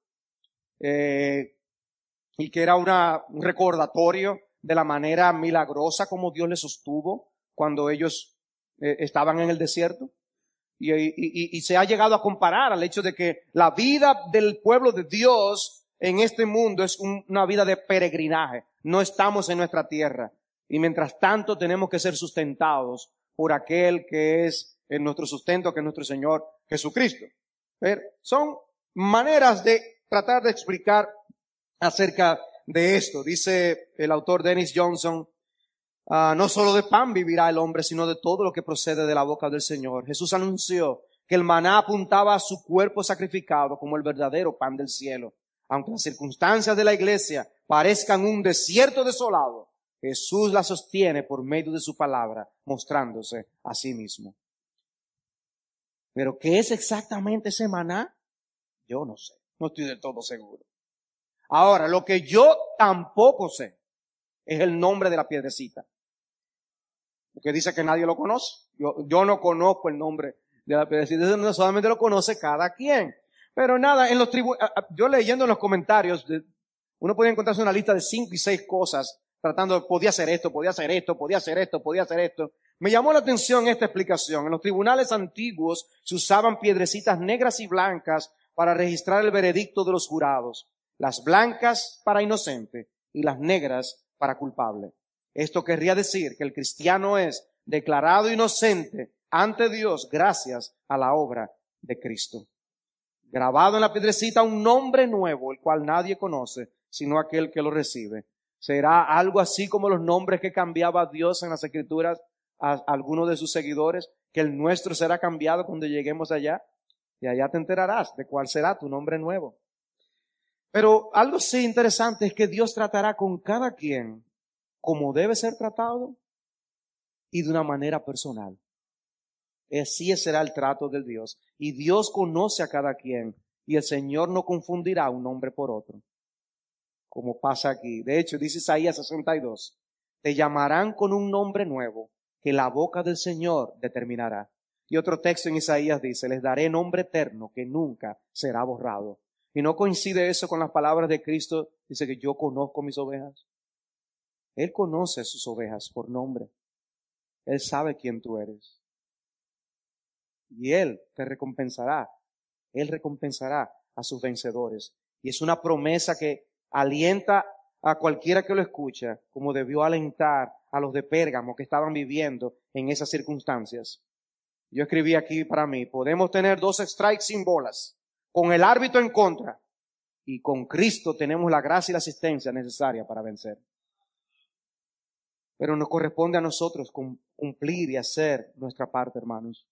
y que era un recordatorio de la manera milagrosa como Dios les sostuvo cuando ellos estaban en el desierto. Y se ha llegado a comparar al hecho de que la vida del pueblo de Dios en este mundo es una vida de peregrinaje. No estamos en nuestra tierra. Y mientras tanto tenemos que ser sustentados por aquel que es nuestro sustento, que es nuestro Señor Jesucristo. Pero son maneras de tratar de explicar acerca de esto. Dice el autor Dennis Johnson, no solo de pan vivirá el hombre, sino de todo lo que procede de la boca del Señor. Jesús anunció que el maná apuntaba a su cuerpo sacrificado como el verdadero pan del cielo. Aunque las circunstancias de la iglesia parezcan un desierto desolado, Jesús la sostiene por medio de su palabra, mostrándose a sí mismo. Pero ¿qué es exactamente ese maná? Yo no sé, no estoy del todo seguro. Ahora, lo que yo tampoco sé es el nombre de la piedrecita. porque dice que nadie lo conoce. Yo no conozco el nombre de la piedrecita, no solamente lo conoce cada quien. Pero nada, yo leyendo en los comentarios, uno puede encontrarse una lista de 5 y 6 cosas, tratando, podía hacer esto, podía hacer esto, podía hacer esto, podía hacer esto. Me llamó la atención esta explicación. En los tribunales antiguos se usaban piedrecitas negras y blancas para registrar el veredicto de los jurados. Las blancas para inocente y las negras para culpable. Esto querría decir que el cristiano es declarado inocente ante Dios gracias a la obra de Cristo. Grabado en la piedrecita un nombre nuevo, el cual nadie conoce, sino aquel que lo recibe. ¿Será algo así como los nombres que cambiaba Dios en las Escrituras a algunos de sus seguidores? Que el nuestro será cambiado cuando lleguemos allá. Y allá te enterarás de cuál será tu nombre nuevo. Pero algo sí interesante es que Dios tratará con cada quien como debe ser tratado y de una manera personal. Así será el trato de Dios. Y Dios conoce a cada quien y el Señor no confundirá un nombre por otro, como pasa aquí. De hecho, dice Isaías 62, te llamarán con un nombre nuevo que la boca del Señor determinará. Y otro texto en Isaías dice, les daré nombre eterno que nunca será borrado. Y no coincide eso con las palabras de Cristo, dice que yo conozco mis ovejas. Él conoce sus ovejas por nombre. Él sabe quién tú eres. Y Él te recompensará. Él recompensará a sus vencedores. Y es una promesa que alienta a cualquiera que lo escucha, como debió alentar a los de Pérgamo que estaban viviendo en esas circunstancias. Yo escribí aquí para mí, podemos tener 2 strikes sin bolas, con el árbitro en contra, y con Cristo tenemos la gracia y la asistencia necesaria para vencer. Pero nos corresponde a nosotros cumplir y hacer nuestra parte, hermanos.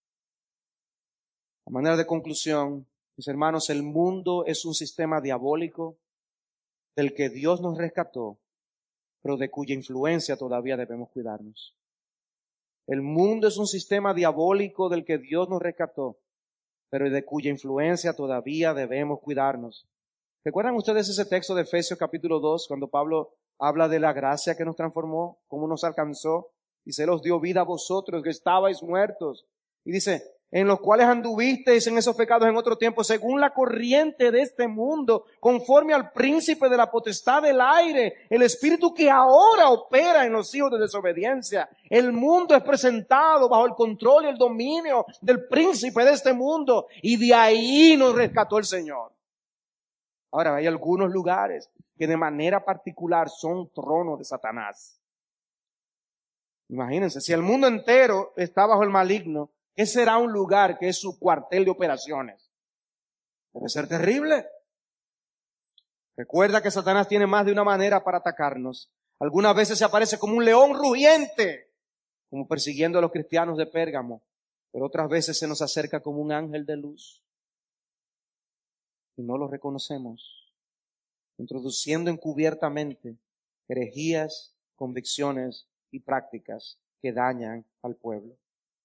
A manera de conclusión, mis hermanos, el mundo es un sistema diabólico del que Dios nos rescató, pero de cuya influencia todavía debemos cuidarnos. El mundo es un sistema diabólico del que Dios nos rescató, pero de cuya influencia todavía debemos cuidarnos. ¿Recuerdan ustedes ese texto de Efesios capítulo 2, cuando Pablo habla de la gracia que nos transformó, cómo nos alcanzó, y se los dio vida a vosotros que estabais muertos? Y dice, en los cuales anduvisteis en esos pecados en otro tiempo, según la corriente de este mundo, conforme al príncipe de la potestad del aire, el espíritu que ahora opera en los hijos de desobediencia. El mundo es presentado bajo el control y el dominio del príncipe de este mundo, y de ahí nos rescató el Señor. Ahora, hay algunos lugares que de manera particular son tronos de Satanás. Imagínense, si el mundo entero está bajo el maligno, ¿qué será un lugar que es su cuartel de operaciones? Debe ser terrible. Recuerda que Satanás tiene más de una manera para atacarnos. Algunas veces se aparece como un león rugiente, como persiguiendo a los cristianos de Pérgamo, pero otras veces se nos acerca como un ángel de luz. Y no lo reconocemos, introduciendo encubiertamente herejías, convicciones y prácticas que dañan al pueblo.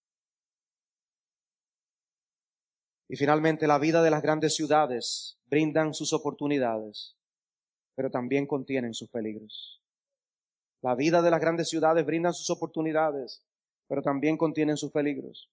Y finalmente, la vida de las grandes ciudades brindan sus oportunidades, pero también contienen sus peligros. La vida de las grandes ciudades brindan sus oportunidades, pero también contienen sus peligros.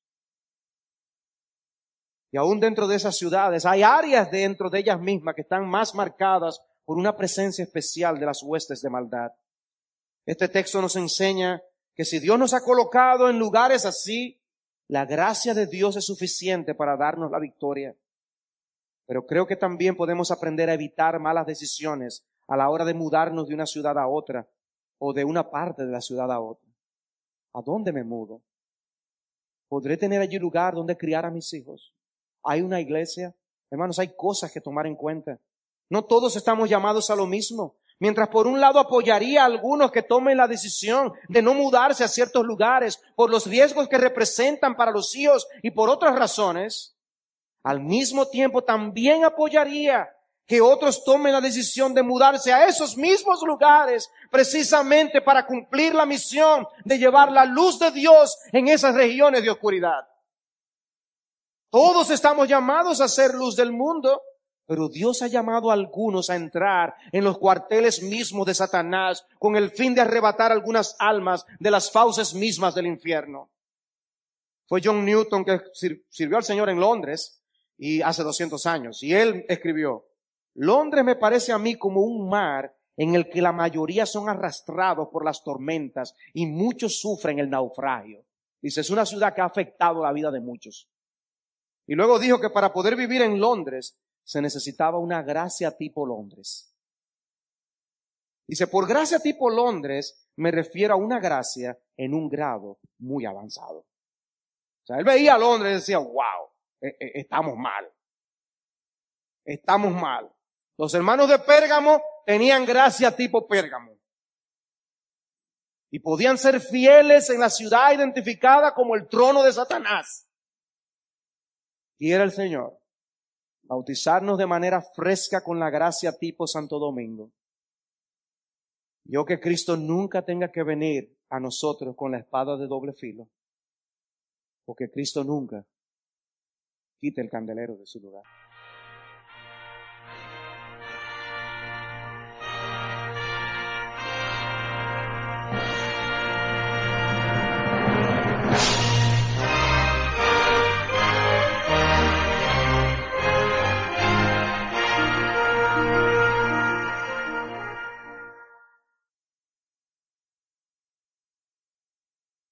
Y aún dentro de esas ciudades hay áreas dentro de ellas mismas que están más marcadas por una presencia especial de las huestes de maldad. Este texto nos enseña que si Dios nos ha colocado en lugares así, la gracia de Dios es suficiente para darnos la victoria. Pero creo que también podemos aprender a evitar malas decisiones a la hora de mudarnos de una ciudad a otra o de una parte de la ciudad a otra. ¿A dónde me mudo? ¿Podré tener allí lugar donde criar a mis hijos? ¿Hay una iglesia? Hermanos, hay cosas que tomar en cuenta. No todos estamos llamados a lo mismo. Mientras por un lado apoyaría a algunos que tomen la decisión de no mudarse a ciertos lugares por los riesgos que representan para los hijos y por otras razones, al mismo tiempo también apoyaría que otros tomen la decisión de mudarse a esos mismos lugares precisamente para cumplir la misión de llevar la luz de Dios en esas regiones de oscuridad. Todos estamos llamados a ser luz del mundo, Pero Dios ha llamado a algunos a entrar en los cuarteles mismos de Satanás con el fin de arrebatar algunas almas de las fauces mismas del infierno. Fue John Newton que sirvió al Señor en Londres y hace 200 años. Y él escribió: Londres me parece a mí como un mar en el que la mayoría son arrastrados por las tormentas y muchos sufren el naufragio. Dice, es una ciudad que ha afectado la vida de muchos. Y luego dijo que para poder vivir en Londres se necesitaba una gracia tipo Londres. Dice, por gracia tipo Londres me refiero a una gracia en un grado muy avanzado. O sea, él veía a Londres y decía, wow, estamos mal. Estamos mal. Los hermanos de Pérgamo tenían gracia tipo Pérgamo. Y podían ser fieles en la ciudad identificada como el trono de Satanás. Y era el Señor bautizarnos de manera fresca con la gracia tipo Santo Domingo. Yo que Cristo nunca tenga que venir a nosotros con la espada de doble filo, porque Cristo nunca quite el candelero de su lugar.